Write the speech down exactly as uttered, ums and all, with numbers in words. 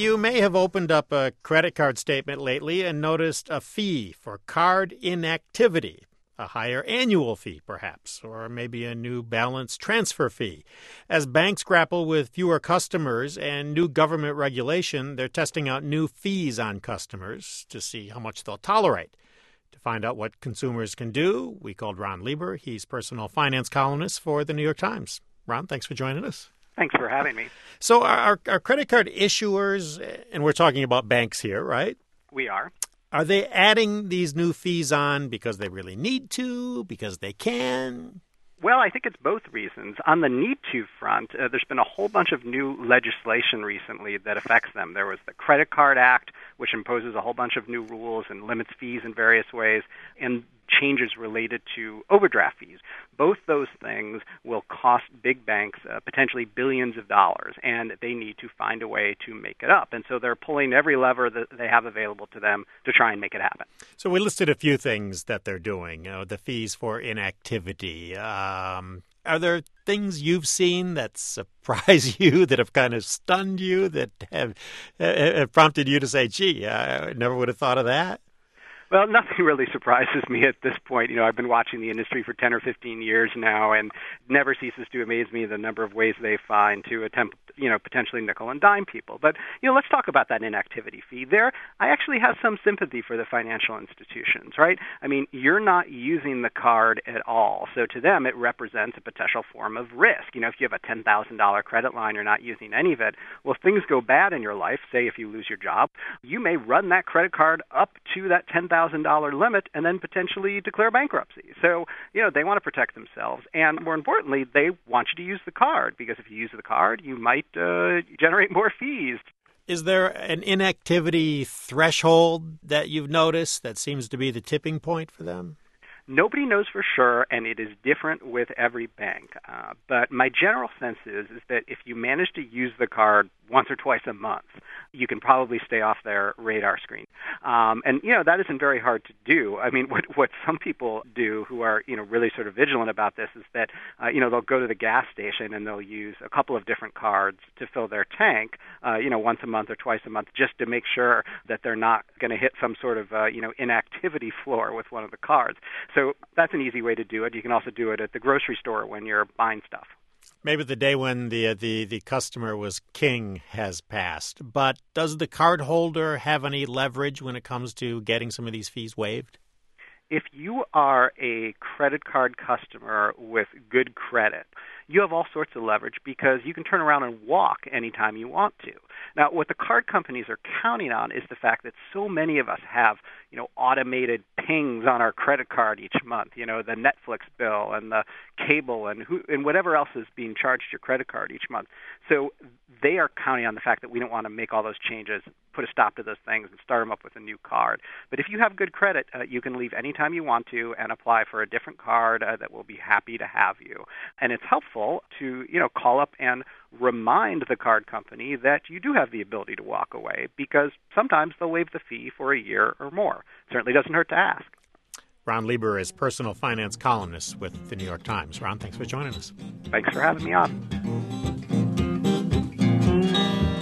You may have opened up a credit card statement lately and noticed a fee for card inactivity, a higher annual fee perhaps, or maybe a new balance transfer fee. As banks grapple with fewer customers and new government regulation, they're testing out new fees on customers to see how much they'll tolerate. To find out what consumers can do, we called Ron Lieber. He's personal finance columnist for the New York Times. Ron, thanks for joining us. Thanks for having me. So our, our credit card issuers, and we're talking about banks here, right? We are. Are they adding these new fees on because they really need to, because they can? Well, I think it's both reasons. On the need to front, uh, there's been a whole bunch of new legislation recently that affects them. There was the Credit Card Act, which imposes a whole bunch of new rules and limits fees in various ways, and changes related to overdraft fees. Both those things will cost big banks uh, potentially billions of dollars, and they need to find a way to make it up. And so they're pulling every lever that they have available to them to try and make it happen. So we listed a few things that they're doing, you know, the fees for inactivity. Um, are there things you've seen that surprise you, that have kind of stunned you, that have, have prompted you to say, gee, I never would have thought of that? Well, nothing really surprises me at this point. You know, I've been watching the industry for ten or fifteen years now, and it never ceases to amaze me the number of ways they find to attempt, you know, potentially nickel and dime people. But, you know, let's talk about that inactivity fee. There, I actually have some sympathy for the financial institutions, right? I mean, you're not using the card at all. So to them, it represents a potential form of risk. You know, if you have a ten thousand dollars credit line, you're not using any of it. Well, if things go bad in your life, say if you lose your job, you may run that credit card up to that ten thousand dollars limit and then potentially declare bankruptcy. So, you know, they want to protect themselves. And more importantly, they want you to use the card, because if you use the card, you might uh, generate more fees. Is there an inactivity threshold that you've noticed that seems to be the tipping point for them? Nobody knows for sure, and it is different with every bank. Uh, but my general sense is, is that if you manage to use the card once or twice a month, you can probably stay off their radar screen. Um, and, you know, that isn't very hard to do. I mean, what what some people do who are, you know, really sort of vigilant about this is that, uh, you know, they'll go to the gas station and they'll use a couple of different cards to fill their tank, uh, you know, once a month or twice a month, just to make sure that they're not going to hit some sort of, uh, you know, inactivity floor with one of the cards. So that's an easy way to do it. You can also do it at the grocery store when you're buying stuff. Maybe the day when the, the, the customer was king has passed. But does the cardholder have any leverage when it comes to getting some of these fees waived? If you are a credit card customer with good credit, you have all sorts of leverage because you can turn around and walk anytime you want to. Now, what the card companies are counting on is the fact that so many of us have, you know, automated pings on our credit card each month, you know, the Netflix bill and the cable and who, and whatever else is being charged your credit card each month. So they are counting on the fact that we don't want to make all those changes, put a stop to those things, and start them up with a new card. But if you have good credit, uh, you can leave anytime you want to and apply for a different card uh, that will be happy to have you. And it's helpful to, you know, call up and remind the card company that you do have the ability to walk away, because sometimes they'll waive the fee for a year or more. It certainly doesn't hurt to ask. Ron Lieber is personal finance columnist with the New York Times. Ron, thanks for joining us. Thanks for having me on.